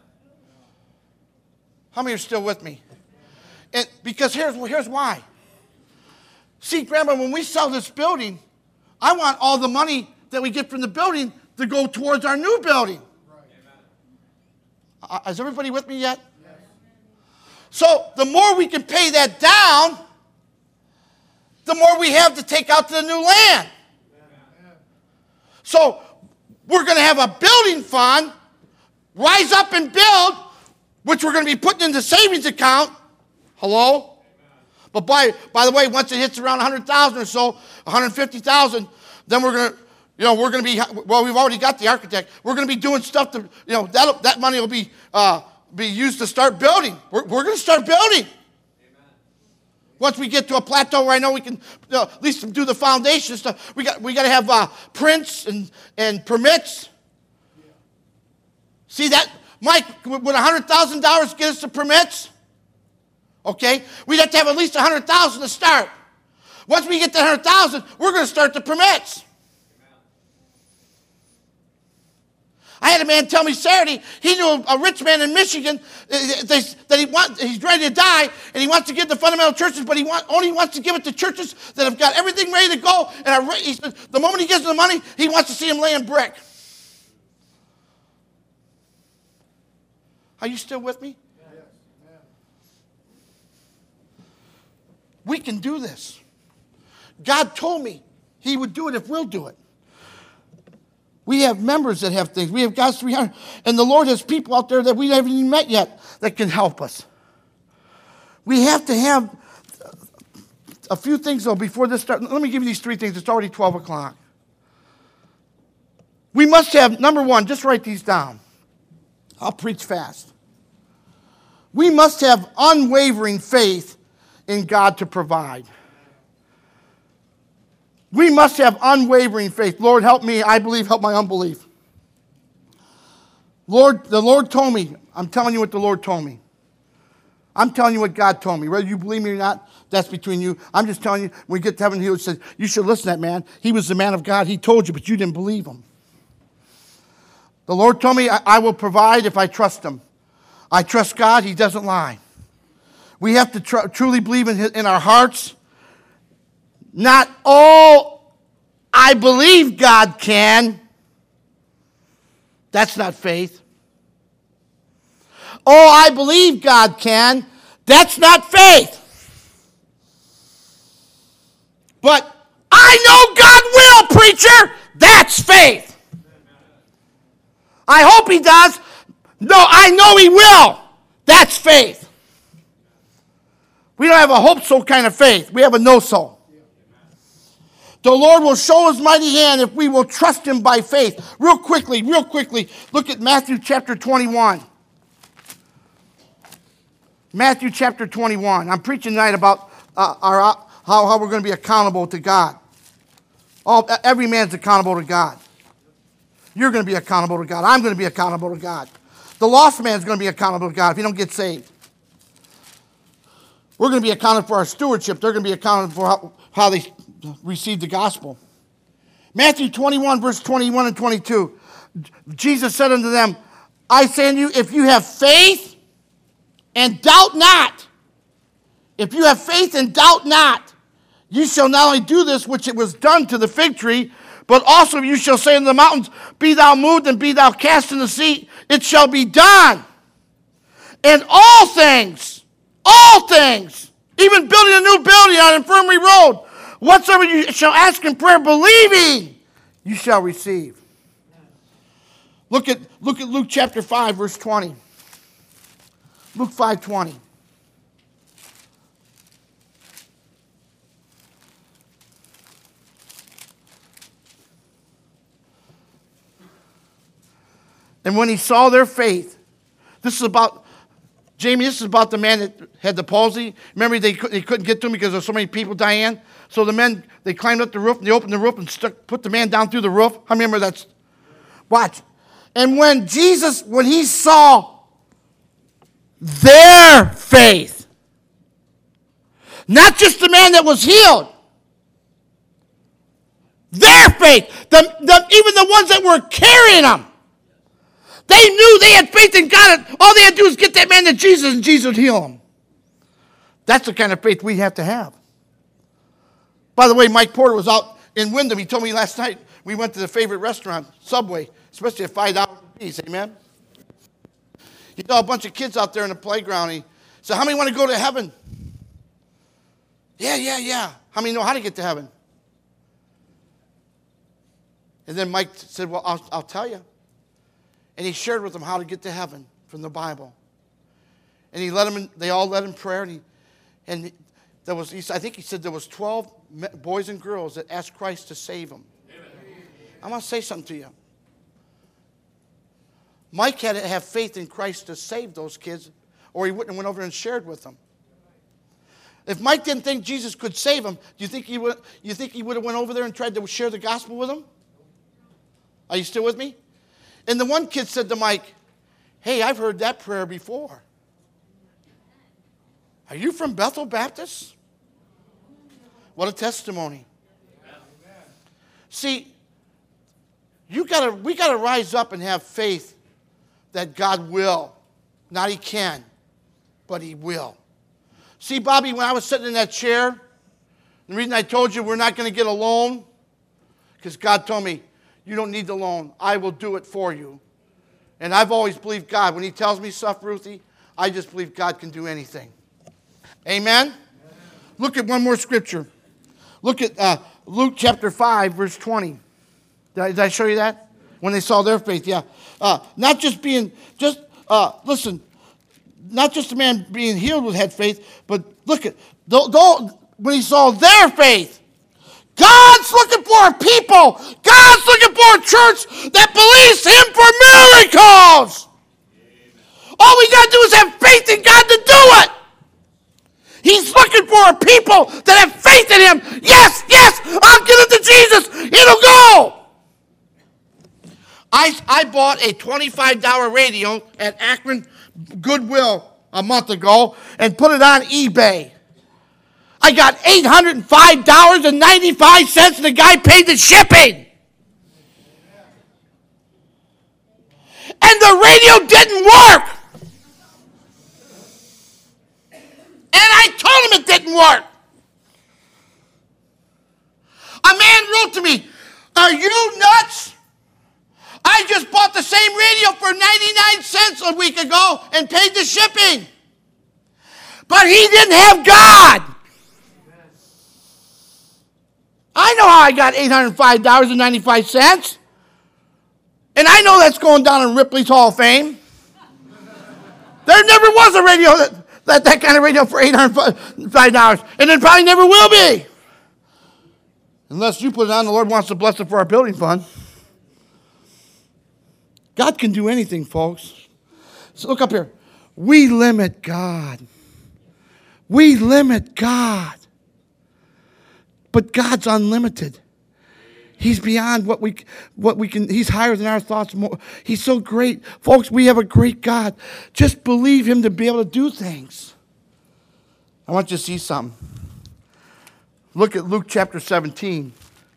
How many are still with me? And because here's, here's why. See, Grandma, when we sell this building, I want all the money that we get from the building to go towards our new building. Uh, is everybody with me yet? Yes. So the more we can pay that down, the more we have to take out to the new land. So we're going to have a building fund, rise up and build, which we're going to be putting in the savings account. Hello? But by, by the way, once it hits around one hundred thousand dollars or so, one hundred fifty thousand dollars, then we're going to, you know, we're going to be, well, we've already got the architect. We're going to be doing stuff to, you know, that that money will be uh, be used to start building. We're, we're going to start building. Once we get to a plateau where I know we can, you know, at least do the foundation stuff, we got we got to have uh, prints and, and permits. See that, Mike? Would one hundred thousand dollars get us the permits? Okay, we'd have to have at least one hundred thousand dollars to start. Once we get to one hundred thousand dollars, we're going to start the permits. I had a man tell me Saturday he knew a rich man in Michigan that he want, he's ready to die and he wants to give the fundamental churches, but he want, only wants to give it to churches that have got everything ready to go. And are, he said the moment he gives them the money, he wants to see them laying brick. Are you still with me? Yes. We can do this. God told me he would do it if we'll do it. We have members that have things. We have God's three hundred. And the Lord has people out there that we haven't even met yet that can help us. We have to have a few things, though, before this starts. Let me give you these three things. It's already twelve o'clock. We must have, number one, just write these down. I'll preach fast. We must have unwavering faith in God to provide. We must have unwavering faith. Lord, help me. I believe, help my unbelief. Lord, the Lord told me. I'm telling you what the Lord told me. I'm telling you what God told me. Whether you believe me or not, that's between you. I'm just telling you, when we get to heaven, he said, you should listen to that man. He was the man of God. He told you, but you didn't believe him. The Lord told me I, I will provide if I trust him. I trust God. He doesn't lie. We have to tr- truly believe in, his, in our hearts. Not, oh, I believe God can. That's not faith. Oh, I believe God can. That's not faith. But I know God will, preacher. That's faith. I hope he does. No, I know he will. That's faith. We don't have a hope-so kind of faith. We have a know-so. The Lord will show his mighty hand if we will trust him by faith. Real quickly, real quickly, look at Matthew chapter twenty-one. Matthew chapter twenty-one. I'm preaching tonight about uh, our, uh, how, how we're going to be accountable to God. All, every man's accountable to God. You're going to be accountable to God. I'm going to be accountable to God. The lost man's going to be accountable to God if he don't get saved. We're going to be accounted for our stewardship. They're going to be accounted for how, how they received the gospel. Matthew twenty-one, verse twenty-one and twenty-two. Jesus said unto them, I say unto you, if you have faith and doubt not, if you have faith and doubt not, you shall not only do this which it was done to the fig tree, but also you shall say unto the mountains, be thou moved and be thou cast in the sea, it shall be done. And all things, all things, even building a new building on Infirmary Road, whatsoever you shall ask in prayer, believing, you shall receive. Look at, look at Luke chapter five, verse twenty. Luke five twenty. And when he saw their faith, this is about, Jamie, this is about the man that had the palsy. Remember, they couldn't, they couldn't get to him because there were so many people, Diane? So the men, they climbed up the roof, and they opened the roof and stuck, put the man down through the roof. I remember that's, watch. And when Jesus, when he saw their faith, not just the man that was healed, their faith, the, the, even the ones that were carrying him, they knew they had faith in God. All they had to do was get that man to Jesus, and Jesus would heal him. That's the kind of faith we have to have. By the way, Mike Porter was out in Wyndham. He told me last night we went to the favorite restaurant, Subway, especially at five dollars a piece. Amen? He saw a bunch of kids out there in the playground. He said, how many want to go to heaven? Yeah, yeah, yeah. How many know how to get to heaven? And then Mike said, well, I'll, I'll tell you. And he shared with them how to get to heaven from the Bible. And he led them in, they all led in prayer. And, he, and there was, he, I think he said there was twelve boys and girls that asked Christ to save them. Amen. I'm going to say something to you. Mike had to have faith in Christ to save those kids, or he wouldn't have went over and shared with them. If Mike didn't think Jesus could save them, do you think he would, you think he would have went over there and tried to share the gospel with them? Are you still with me? And the one kid said to Mike, hey, I've heard that prayer before. Are you from Bethel Baptist? What a testimony. Amen. See, you gotta, we got to rise up and have faith that God will. Not he can, but he will. See, Bobby, when I was sitting in that chair, the reason I told you we're not going to get a loan, because God told me, you don't need the loan. I will do it for you. And I've always believed God. When he tells me stuff, Ruthie, I just believe God can do anything. Amen? Amen. Look at one more scripture. Look at uh, Luke chapter five, verse twenty. Did I, did I show you that? When they saw their faith, yeah. Uh, not just being, just, uh, listen, not just a man being healed with had faith, but look at, the, the, when he saw their faith, God's looking for a people. God's looking for a church that believes him for miracles. Amen. All we got to do is have faith in God to do it. He's looking for a people that have faith in him. Yes, yes, I'll give it to Jesus. It'll go. I, I bought a twenty-five dollar radio at Akron Goodwill a month ago and put it on eBay. I got eight hundred five dollars and ninety-five cents and the guy paid the shipping. And the radio didn't work. And I told him it didn't work. A man wrote to me, "Are you nuts? I just bought the same radio for ninety-nine cents a week ago and paid the shipping." But he didn't have God. I know how I got eight hundred five dollars and ninety-five cents. And I know that's going down in Ripley's Hall of Fame. There never was a radio, that, that, that kind of radio for eight hundred five dollars. And it probably never will be. Unless you put it on, the Lord wants to bless it for our building fund. God can do anything, folks. So look up here. We limit God. We limit God. But God's unlimited. He's beyond what we what we can. He's higher than our thoughts. More. He's so great. Folks, we have a great God. Just believe him to be able to do things. I want you to see something. Look at Luke chapter seventeen.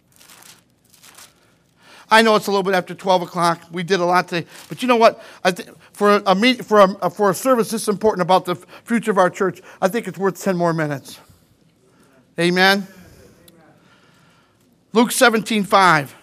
I know it's a little bit after twelve o'clock. We did a lot today. But you know what? I th- for, a meet, for, a, for a service this important about the future of our church, I think it's worth ten more minutes. Amen? Luke seventeen five.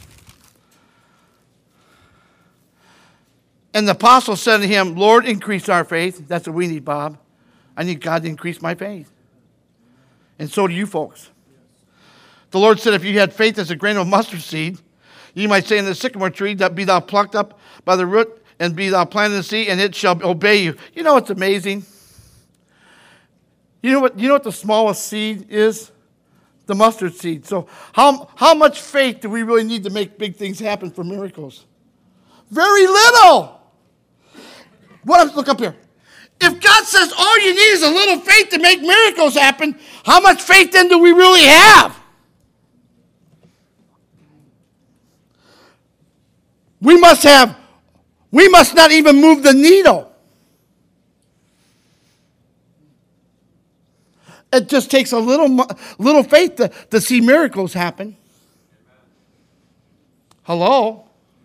And the apostle said to him, "Lord, increase our faith." That's what we need, Bob. I need God to increase my faith. And so do you folks. The Lord said, if you had faith as a grain of mustard seed, you might say in the sycamore tree, that be thou plucked up by the root, and be thou planted in the sea, and it shall obey you. You know what's amazing? You know what, you know what the smallest seed is? The mustard seed. So how, how much faith do we really need to make big things happen for miracles? Very little. What? Look up here. If God says all you need is a little faith to make miracles happen, how much faith then do we really have? We must have, we must not even move the needle. It just takes a little little faith to, to see miracles happen. Hello?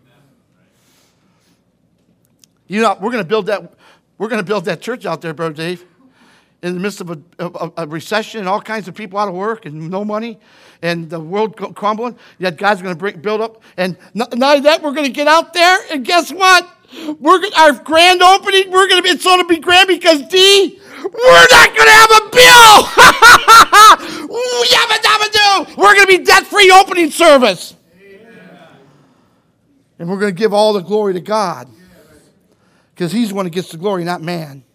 You know, we're going to build that we're going to build that church out there, Brother Dave. In the midst of a, a, a recession and all kinds of people out of work and no money and the world crumbling, yet God's going to bring, build up. And not only that, we're going to get out there, and guess what? We're gonna, our grand opening, we're going to be, it's going to be grand because, D, we're not going to have a bill. Ooh, yabba dabba doo. We're going to be debt-free opening service. Amen. And we're going to give all the glory to God because he's the one who gets the glory, not man.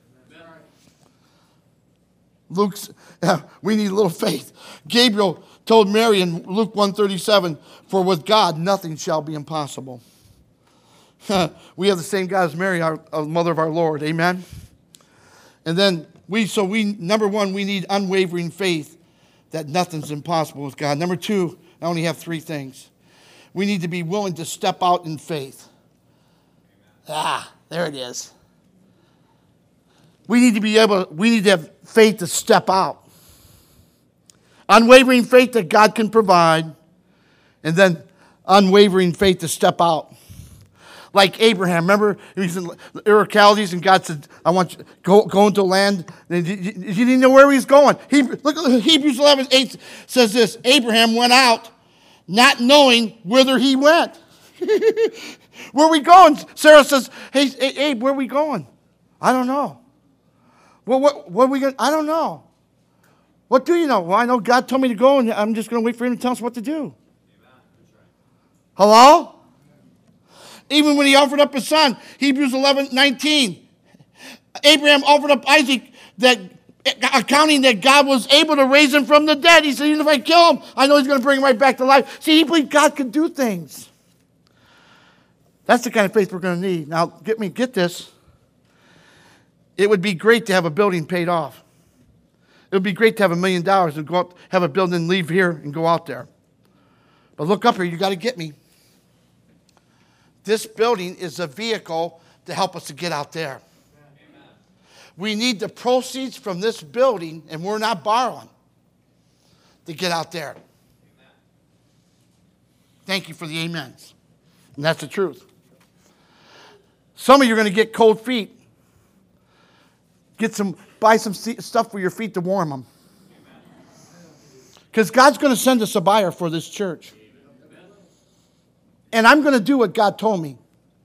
Luke's, uh, we need a little faith. Gabriel told Mary in Luke one thirty-seven, for with God nothing shall be impossible. We have the same God as Mary, our, our mother of our Lord. Amen? And then we, so we, number one, we need unwavering faith that nothing's impossible with God. Number two, I only have three things. We need to be willing to step out in faith. Ah, there it is. We need to be able, we need to have faith to step out. Unwavering faith that God can provide, and then unwavering faith to step out. Like Abraham, remember he was in the Ur of Chaldees, and God said, "I want you to go, go into land." And he, he didn't know where he was going. He, look at Hebrews eleven eight says this: Abraham went out, not knowing whither he went. Where are we going? Sarah says, "Hey, Abe, where are we going?" I don't know. Well, what, what are we going to, I don't know. What do you know? Well, I know God told me to go, and I'm just going to wait for him to tell us what to do. Hello? Even when he offered up his son, Hebrews eleven nineteen, Abraham offered up Isaac, that accounting that God was able to raise him from the dead. He said, even if I kill him, I know he's going to bring him right back to life. See, he believed God could do things. That's the kind of faith we're going to need. Now, get me, get this. It would be great to have a building paid off. It would be great to have a million dollars and go out, have a building, and leave here and go out there. But look up here, you got to get me. This building is a vehicle to help us to get out there. Amen. We need the proceeds from this building, and we're not borrowing, to get out there. Amen. Thank you for the amens. And that's the truth. Some of you are going to get cold feet. Get some, buy some stuff for your feet to warm them. Because God's going to send us a buyer for this church. And I'm going to do what God told me.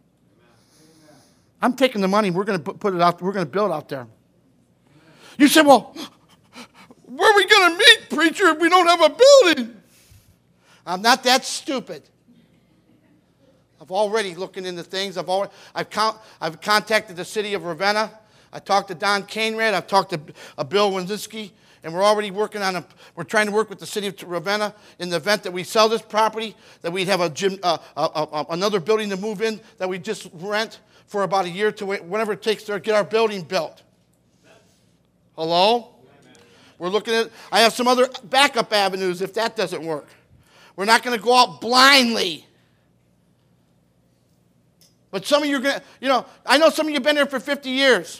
I'm taking the money. We're going to put it out. We're going to build out there. You said, well, where are we going to meet, preacher, if we don't have a building? I'm not that stupid. I've already looking into things. I've already, I've, con- I've contacted the city of Ravenna. I talked to Don Cainrad. I've talked to uh, Bill Winzinski. And we're already working on a, we're trying to work with the city of Ravenna in the event that we sell this property, that we'd have a gym, uh, uh, uh, another building to move in that we just rent for about a year to wait, whatever it takes to get our building built. Hello? Amen. We're looking at, I have some other backup avenues if that doesn't work. We're not going to go out blindly. But some of you are going to, you know, I know some of you have been here for fifty years.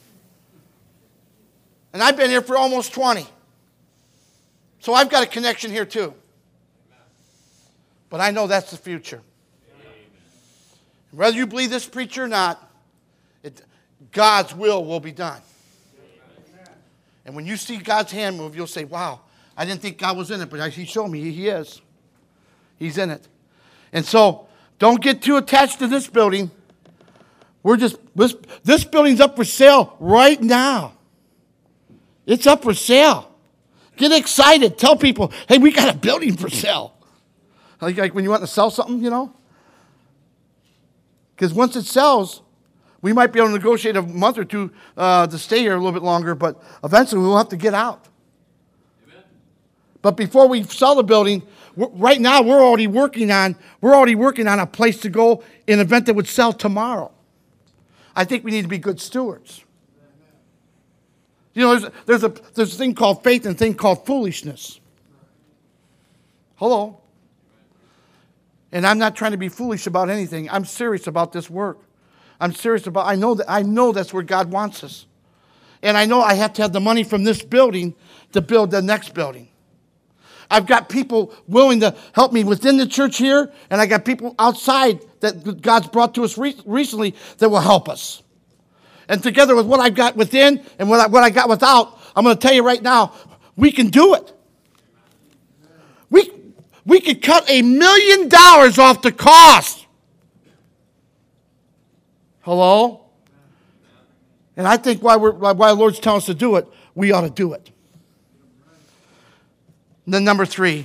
And I've been here for almost twenty. So I've got a connection here too. But I know that's the future. Whether you believe this preacher or not, it, God's will will be done. And when you see God's hand move, you'll say, wow, I didn't think God was in it, but he showed me he is. He's in it. And so don't get too attached to this building. We're just, this, this building's up for sale right now. It's up for sale. Get excited. Tell people, hey, we got a building for sale. Like, like when you want to sell something, you know. Because once it sells, we might be able to negotiate a month or two uh, to stay here a little bit longer, but eventually we'll have to get out. Amen. But before we sell the building, right now we're already working on we're already working on a place to go in an event that would sell tomorrow. I think we need to be good stewards. You know, there's, there's, a, there's a thing called faith and a thing called foolishness. Hello? And I'm not trying to be foolish about anything. I'm serious about this work. I'm serious about, I know that I know that's where God wants us. And I know I have to have the money from this building to build the next building. I've got people willing to help me within the church here, and I got people outside that God's brought to us re- recently that will help us. And together with what I've got within and what I, what I got without, I'm going to tell you right now, we can do it. We, we could cut a million dollars off the cost. Hello? And I think why, we're, why the Lord's telling us to do it, we ought to do it. And then number three,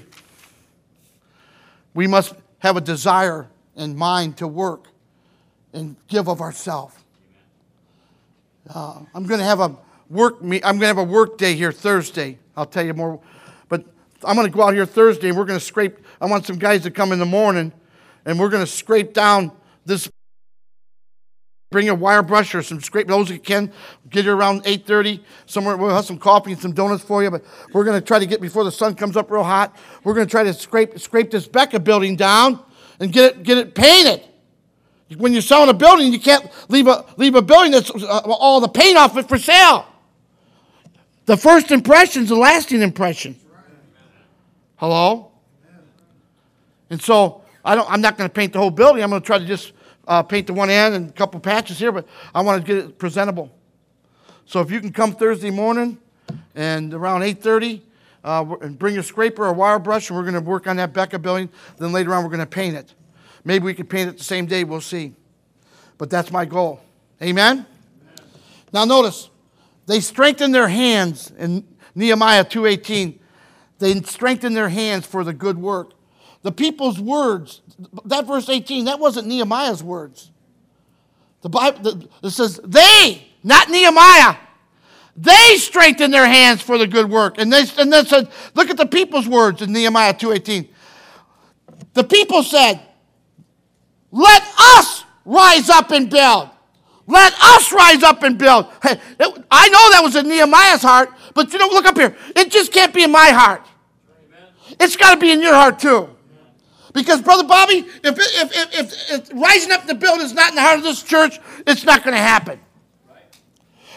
we must have a desire and mind to work and give of ourselves. Uh, I'm going to have a work me. I'm going to have a work day here Thursday. I'll tell you more. But I'm going to go out here Thursday, and we're going to scrape. I want some guys to come in the morning, and we're going to scrape down this. Bring a wire brush or some scrape those you can. Get here around eight thirty. Somewhere we'll have some coffee and some donuts for you. But we're going to try to get before the sun comes up real hot. We're going to try to scrape scrape this Becca building down and get it get it painted. When you're selling a building, you can't leave a leave a building that's uh, all the paint off it for sale. The first impression is the lasting impression. Hello? And so I don't. I'm not going to paint the whole building. I'm going to try to just uh, paint the one end and a couple patches here, but I want to get it presentable. So if you can come Thursday morning and around eight thirty uh, and bring a scraper or a wire brush, and we're going to work on that Becca building. Then later on, we're going to paint it. Maybe we could paint it the same day. We'll see. But that's my goal. Amen? Amen. Now notice, they strengthened their hands in Nehemiah two eighteen. They strengthened their hands for the good work. The people's words, that verse eighteen, that wasn't Nehemiah's words. The Bible, it says they, not Nehemiah. They strengthened their hands for the good work. And they and then said, look at the people's words in Nehemiah two eighteen. The people said, let us rise up and build. Let us rise up and build. Hey, it, I know that was in Nehemiah's heart, but you know, look up here. It just can't be in my heart. Amen. It's got to be in your heart too. Because, Brother Bobby, if, if, if, if, if rising up to build is not in the heart of this church, it's not going to happen. Right.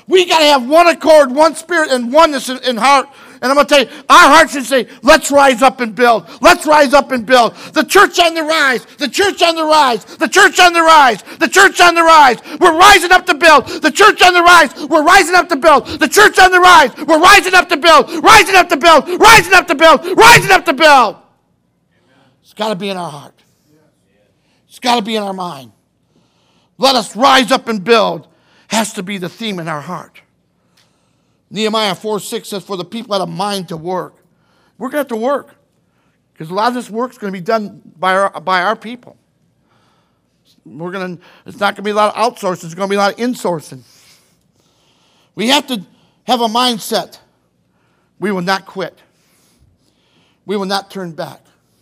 We got to have one accord, one spirit, and oneness in, in heart. And I'm going to tell you, our heart should say, let's rise up and build. Let's rise up and build. The church on the rise. The church on the rise. The church on the rise. The church on the rise. We're rising up to build. The church on the rise. We're rising up to build. The church on the rise. We're rising up to build. Rising up to build. Rising up to build. Rising up to build. It's got to be in our heart. It's got to be in our mind. Let us rise up and build has to be the theme in our heart. Nehemiah four six says, for the people had a mind to work. We're going to have to work. Because a lot of this work is going to be done by our, by our people. We're going to, it's not going to be a lot of outsourcing. It's going to be a lot of insourcing. We have to have a mindset. We will not quit. We will not turn back.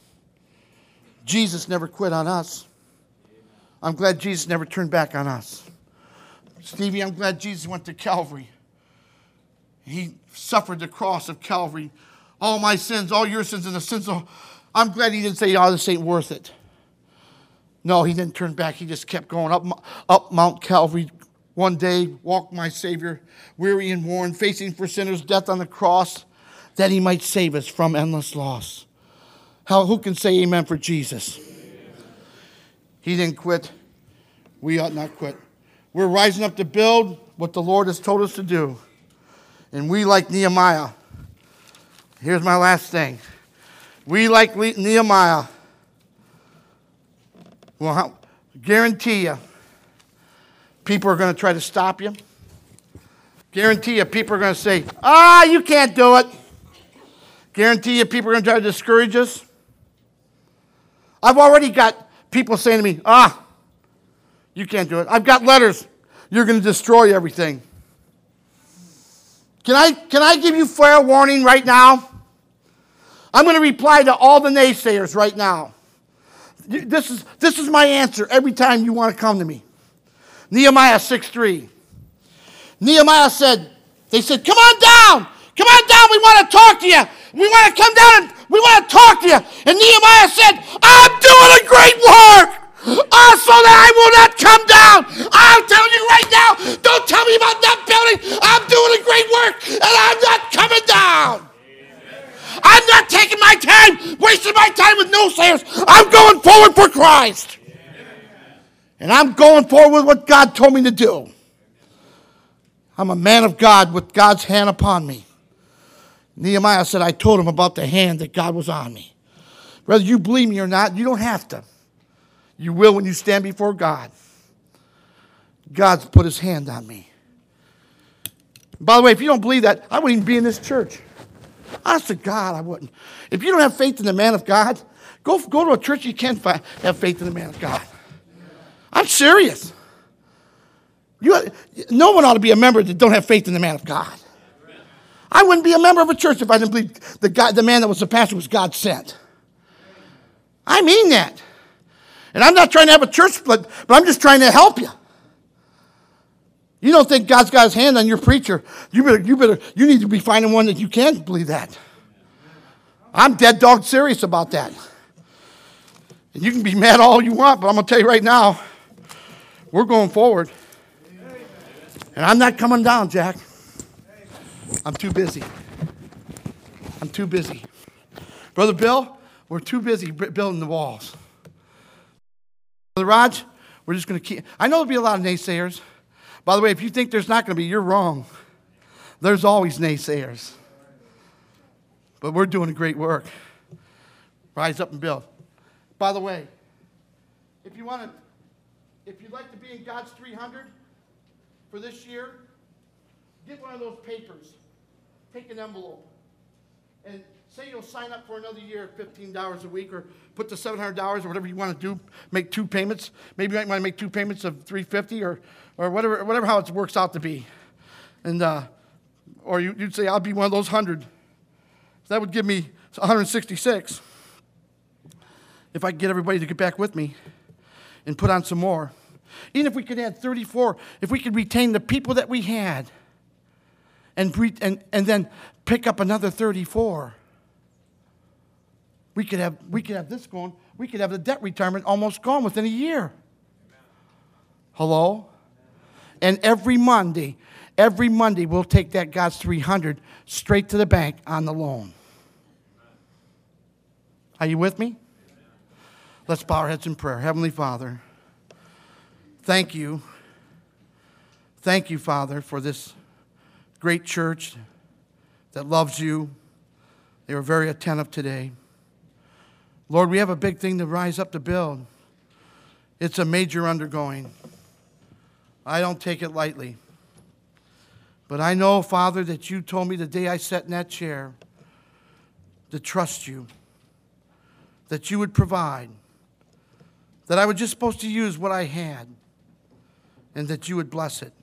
Jesus never quit on us. I'm glad Jesus never turned back on us. Stevie, I'm glad Jesus went to Calvary. He suffered the cross of Calvary. All my sins, all your sins, and the sins of... I'm glad he didn't say, oh, this ain't worth it. No, he didn't turn back. He just kept going up, up Mount Calvary. One day, walked my Savior, weary and worn, facing for sinners death on the cross, that he might save us from endless loss. How, who can say amen for Jesus? He didn't quit. We ought not quit. We're rising up to build what the Lord has told us to do. And we, like Nehemiah, here's my last thing. We, like Nehemiah, will guarantee you, people are going to try to stop you. Guarantee you, people are going to say, ah, you can't do it. Guarantee you, people are going to try to discourage us. I've already got people saying to me, ah, you can't do it. I've got letters. You're going to destroy everything. Can I, can I give you fair warning right now? I'm going to reply to all the naysayers right now. This is, this is my answer every time you want to come to me. Nehemiah six three. Nehemiah said, they said, come on down. Come on down. We want to talk to you. We want to come down and we want to talk to you. And Nehemiah said, I'm doing a great work. Also that I will not come down. I'm telling you right now, don't tell me about that building. I'm doing a great work and I'm not coming down. I'm not taking my time, wasting my time with no sayers. I'm going forward for Christ. And I'm going forward with what God told me to do. I'm a man of God with God's hand upon me. Nehemiah said, I told him about the hand that God was on me. Whether you believe me or not, you don't have to. You will when you stand before God. God's put his hand on me. By the way, if you don't believe that, I wouldn't even be in this church. Honest to God, I wouldn't. If you don't have faith in the man of God, go, go to a church you can find, have faith in the man of God. I'm serious. You, no one ought to be a member that don't have faith in the man of God. I wouldn't be a member of a church if I didn't believe the, God, the man that was the pastor was God sent. I mean that. And I'm not trying to have a church split, but I'm just trying to help you. You don't think God's got his hand on your preacher. You better, you better, you need to be finding one that you can believe that. I'm dead dog serious about that. And you can be mad all you want, but I'm going to tell you right now, we're going forward. And I'm not coming down, Jack. I'm too busy. I'm too busy. Brother Bill, we're too busy building the walls. Brother Raj, we're just going to keep... I know there'll be a lot of naysayers. By the way, if you think there's not going to be, you're wrong. There's always naysayers. But we're doing a great work. Rise up and build. By the way, if you want to, if you'd like to be in God's three hundred for this year, get one of those papers. Take an envelope. And say you'll sign up for another year at fifteen dollars a week, or put the seven hundred dollars or whatever you want to do, make two payments. Maybe you might want to make two payments of three hundred fifty dollars or, or whatever, whatever how it works out to be. And uh, or you, you'd say, I'll be one of those one hundred. That would give me one hundred sixty-six. If I could get everybody to get back with me and put on some more. Even if we could add thirty-four, if we could retain the people that we had and, and, and then pick up another thirty-four, we could have, we could have this going. We could have the debt retirement almost gone within a year. Hello? And every Monday, every Monday we'll take that God's three hundred straight to the bank on the loan. Are you with me? Let's bow our heads in prayer. Heavenly Father, thank you. Thank you, Father, for this great church that loves you. They were very attentive today. Lord, we have a big thing to rise up to build. It's a major undergoing. I don't take it lightly. But I know, Father, that you told me the day I sat in that chair to trust you, that you would provide, that I was just supposed to use what I had, and that you would bless it.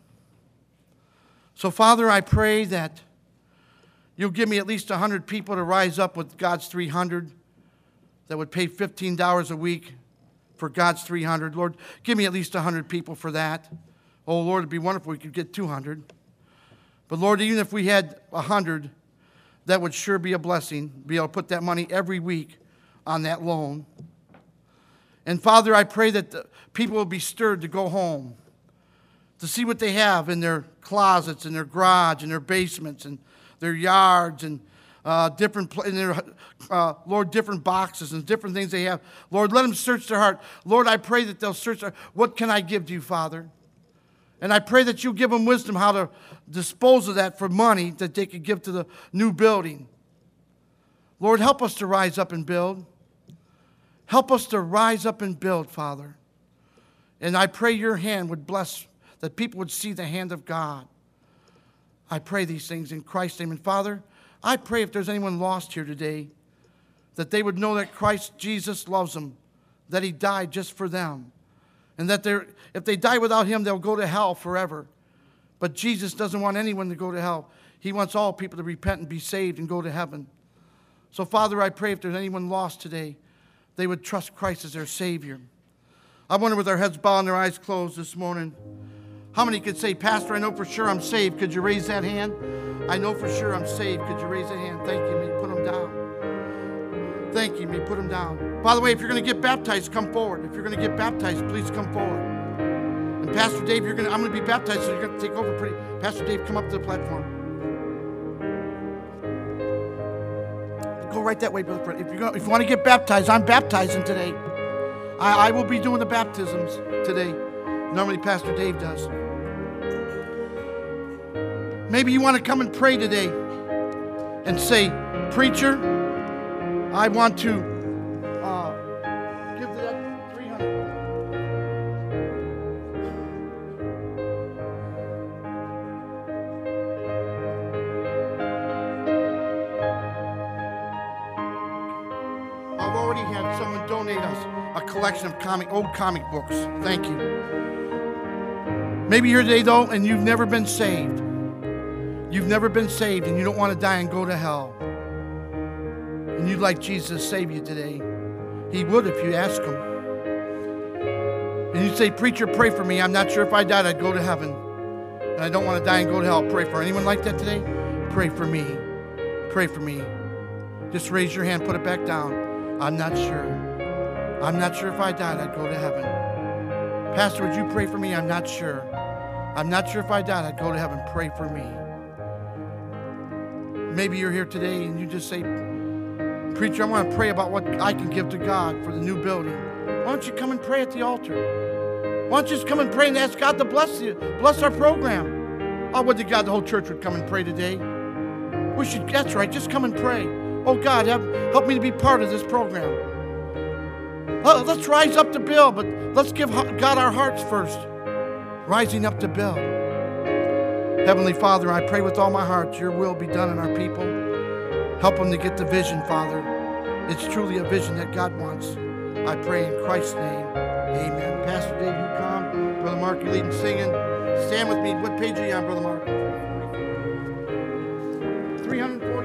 So, Father, I pray that you'll give me at least one hundred people to rise up with God's three hundred that would pay fifteen dollars a week for God's three hundred. Lord, give me at least one hundred people for that. Oh, Lord, it'd be wonderful if we could get two hundred. But, Lord, even if we had one hundred, that would sure be a blessing, be able to put that money every week on that loan. And, Father, I pray that the people will be stirred to go home, to see what they have in their closets, in their garage, in their basements, and their yards, and uh, different, in their, uh, Lord, different boxes and different things they have. Lord, let them search their heart. Lord, I pray that they'll search their, what can I give to you, Father? And I pray that you'll give them wisdom how to dispose of that for money that they could give to the new building. Lord, help us to rise up and build. Help us to rise up and build, Father. And I pray your hand would bless, that people would see the hand of God. I pray these things in Christ's name. And Father, I pray if there's anyone lost here today, that they would know that Christ Jesus loves them, that he died just for them. And that they're, if they die without him, they'll go to hell forever. But Jesus doesn't want anyone to go to hell. He wants all people to repent and be saved and go to heaven. So, Father, I pray if there's anyone lost today, they would trust Christ as their Savior. I wonder, with our heads bowed and their eyes closed this morning, how many could say, Pastor, I know for sure I'm saved. Could you raise that hand? I know for sure I'm saved. Could you raise that hand? Thank you. May you put them down. Thank you. May you put them down. By the way, if you're going to get baptized, come forward. If you're going to get baptized, please come forward. And Pastor Dave, you're going to, I'm going to be baptized, so you're going to take over pretty. Pastor Dave, come up to the platform. Go right that way, Brother Fred. If, you're going, if you want to get baptized, I'm baptizing today. I, I will be doing the baptisms today. Normally, Pastor Dave does. Maybe you want to come and pray today and say, Preacher, I want to uh, give that three hundred. I've already had someone donate us a collection of comic, old comic books. Thank you. Maybe you're here today, though, and you've never been saved. You've never been saved, and you don't want to die and go to hell. And you'd like Jesus to save you today. He would if you ask him. And you say, Preacher, pray for me. I'm not sure if I died, I'd go to heaven. And I don't want to die and go to hell. Pray for anyone like that today? Pray for me. Pray for me. Just raise your hand, put it back down. I'm not sure. I'm not sure if I died, I'd go to heaven. Pastor, would you pray for me? I'm not sure. I'm not sure if I died, I'd go to heaven. Pray for me. Maybe you're here today and you just say, Preacher, I want to pray about what I can give to God for the new building. Why don't you come and pray at the altar? Why don't you just come and pray and ask God to bless you, bless our program? Oh, would to God the whole church would come and pray today. We should, that's right, just come and pray. Oh, God, have, help me to be part of this program. Let's rise up to build, but let's give God our hearts first. Rising up to build. Heavenly Father, I pray with all my heart, your will be done in our people. Help them to get the vision, Father. It's truly a vision that God wants. I pray in Christ's name, amen. Pastor Dave, you come. Brother Mark, you lead in singing. Stand with me. What page are you on, Brother Mark? three forty.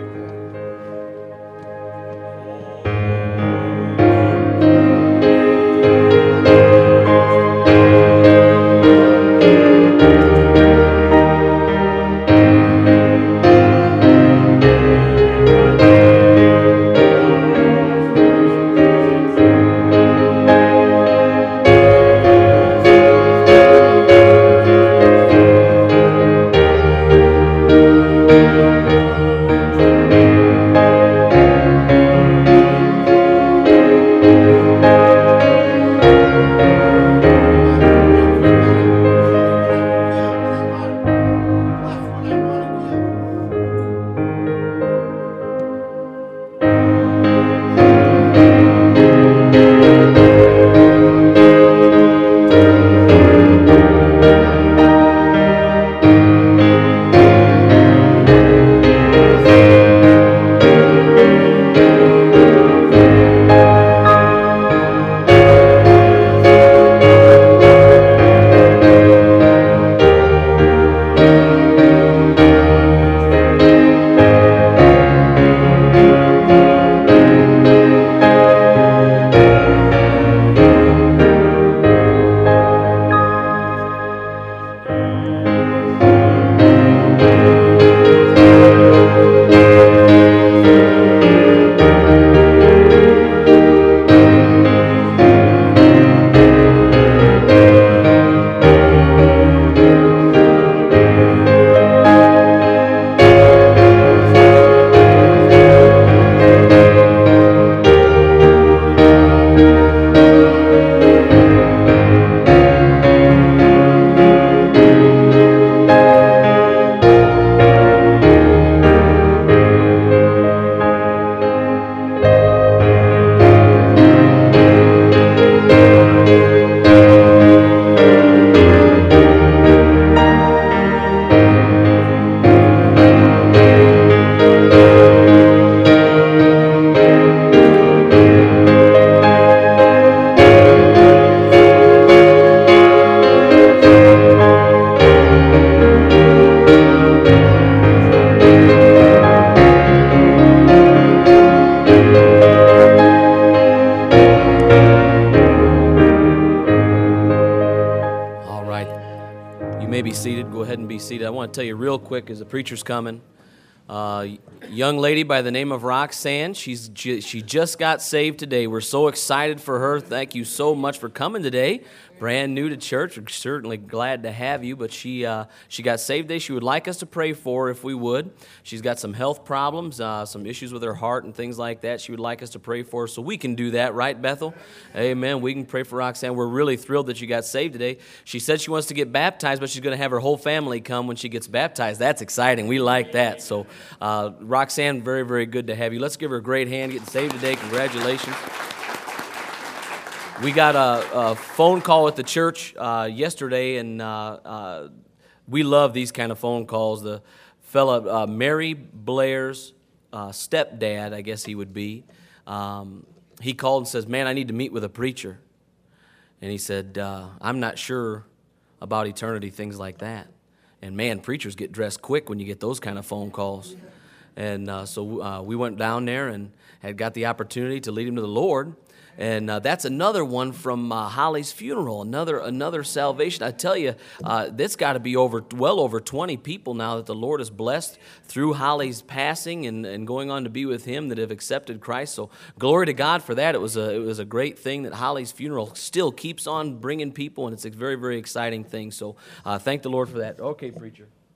may be seated. Go ahead and be seated. I want to tell you real quick as the preacher's coming. Uh, young lady by the name of Roxanne. She's ju- she just got saved today. We're so excited for her. Thank you so much for coming today. Brand new to church. We're certainly glad to have you. But she uh, she got saved today. She would like us to pray for her if we would. She's got some health problems, uh, some issues with her heart and things like that. She would like us to pray for her. So we can do that, right, Bethel? Amen. We can pray for Roxanne. We're really thrilled that she got saved today. She said she wants to get baptized, but she's going to have her whole family come when she gets baptized. That's exciting. We like that. So uh, Roxanne, very, very good to have you. Let's give her a great hand getting saved today. Congratulations. We got a, a phone call at the church uh, yesterday, and uh, uh, we love these kind of phone calls. The fella, uh, Mary Blair's uh, stepdad, I guess he would be, um, he called and says, man, I need to meet with a preacher. And he said, uh, I'm not sure about eternity, things like that. And man, preachers get dressed quick when you get those kind of phone calls. And uh, so uh, we went down there and had got the opportunity to lead him to the Lord. And uh, that's another one from uh, Holly's funeral, another another salvation. I tell you, uh, that's got to be over well over twenty people now that the Lord has blessed through Holly's passing and, and going on to be with Him that have accepted Christ. So glory to God for that. It was a it was a great thing that Holly's funeral still keeps on bringing people, and it's a very, very exciting thing. So uh, thank the Lord for that. Okay, preacher.